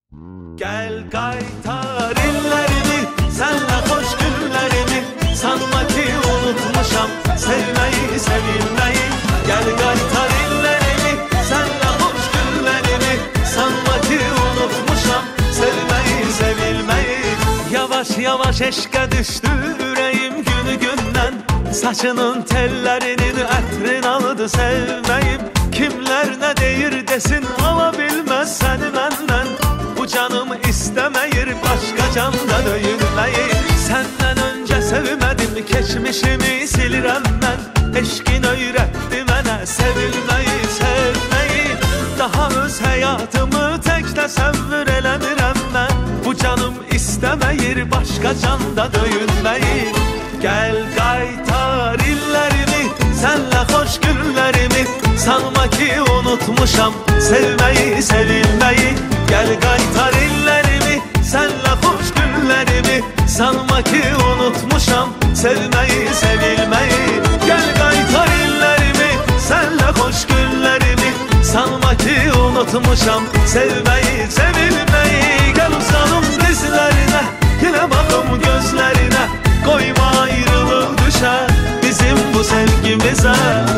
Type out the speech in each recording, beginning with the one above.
Gel qaytar illerimi, senle hoş günlerimi. Sanma ki unutmuşam sevmeyi, sevilmeyi. Gel qaytar illerimi, senle hoş günlerimi. Sanma ki unutmuşam sevmeyi, sevilmeyi. Yavaş yavaş eşke düştü yüreğim günü günden. Saçının tellerinin ətrin aldı sevmeyim. Kimler ne deyir desin, alabilmez seni benden. Bu canım istemeyir başka canda döyülmeyi. Senden önce sevmedim, geçmişimi silirem ben. Eşkin öğretti mənə sevilmeyi, sevmeyi. Daha öz hayatımı tek təsəvvür eləmirəm mən. Bu canım istemeyir başka canda döyülmeyi. Gel qaytar illerimi, senle hoş günlerimi. Sanma ki unutmuşam sevmeyi, sevilmeyi. Gel qaytar illerimi, senle hoş günlerimi. Sanma ki unutmuşam sevmeyi, sevilmeyi. Gel qaytar illerimi, senle hoş günlerimi. Sanma ki unutmuşam sevmeyi, sevilmeyi. Gel uzanım dizlerine, yine bakım gözlerine. Koyma ayrılık düşer bizim bu sevgimize.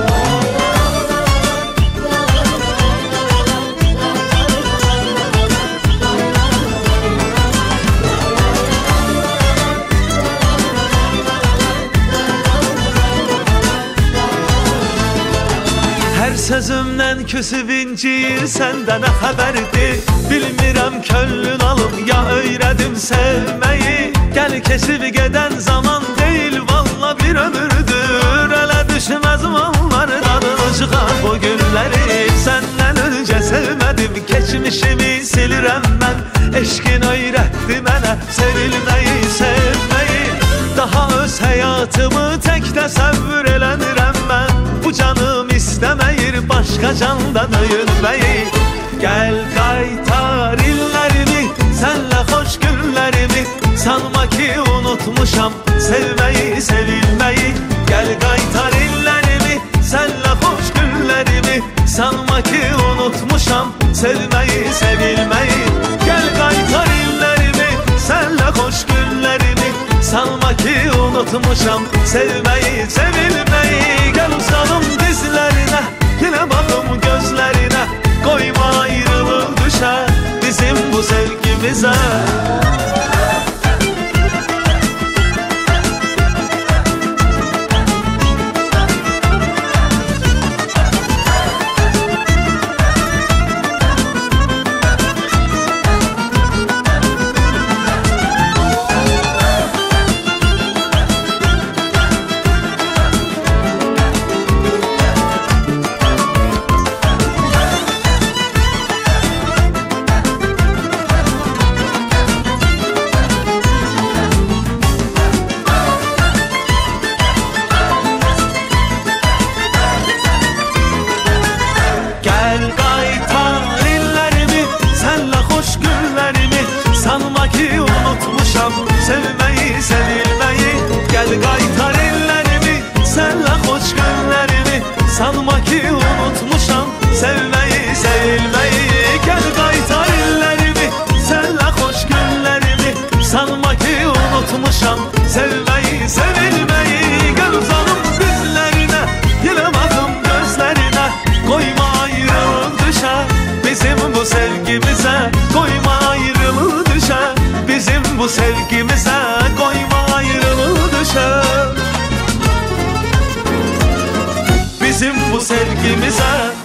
Her sözümden küsüb inciyir, senden haberdi. Bilmirəm könlün alım ya öğredim sevmeyi. Gel kesib geden zaman değil, valla bir ömürdür. Ele düşmez mallar tadını çıkar bu günleri. Senden önce sevmedim, geçmişimi silirem ben. Eşkin öğretti mənə sevilmeyi, sevmeyi. Daha öz hayatımı tek təsəvvür eləmirəm ben. Bu canım istemeyir başka candan öyünmeyi. Gel qaytar illerimi, senle hoş günlerimi. Sanma ki unutmuşam sevmeyi, sevilmeyi. Gel qaytar illerimi, senle hoş günlerimi. Sanma ki unutmuşam sevmeyi, sevilmeyi. Gel qaytar illerimi, senle hoş günlerimi. Sanma ki unutmuşam sevmeyi, sevilmeyi. Gel uzanım dizlerine, yine bakım gözlerine. Koyma ayrılık düşer bizim bu sevgimize. Sevmeyi, sevilmeyi. Gel qaytar illerimi, senle hoş günlerimi. Sanma ki unutmuşam sevmeyi, sevilmeyi. Gel qaytar illerimi, senle hoş günlerimi. Sanma ki unutmuşam sevmeyi, sevilmeyi. Gel uzanım dizlerine, yine bakım gözlerine. Koyma ayrılık düşer bizim bu sevgimize. Koyma ayrılık düşer bizim bu sevgimize. Koyma ayrılığı düşer bizim bu sevgimize.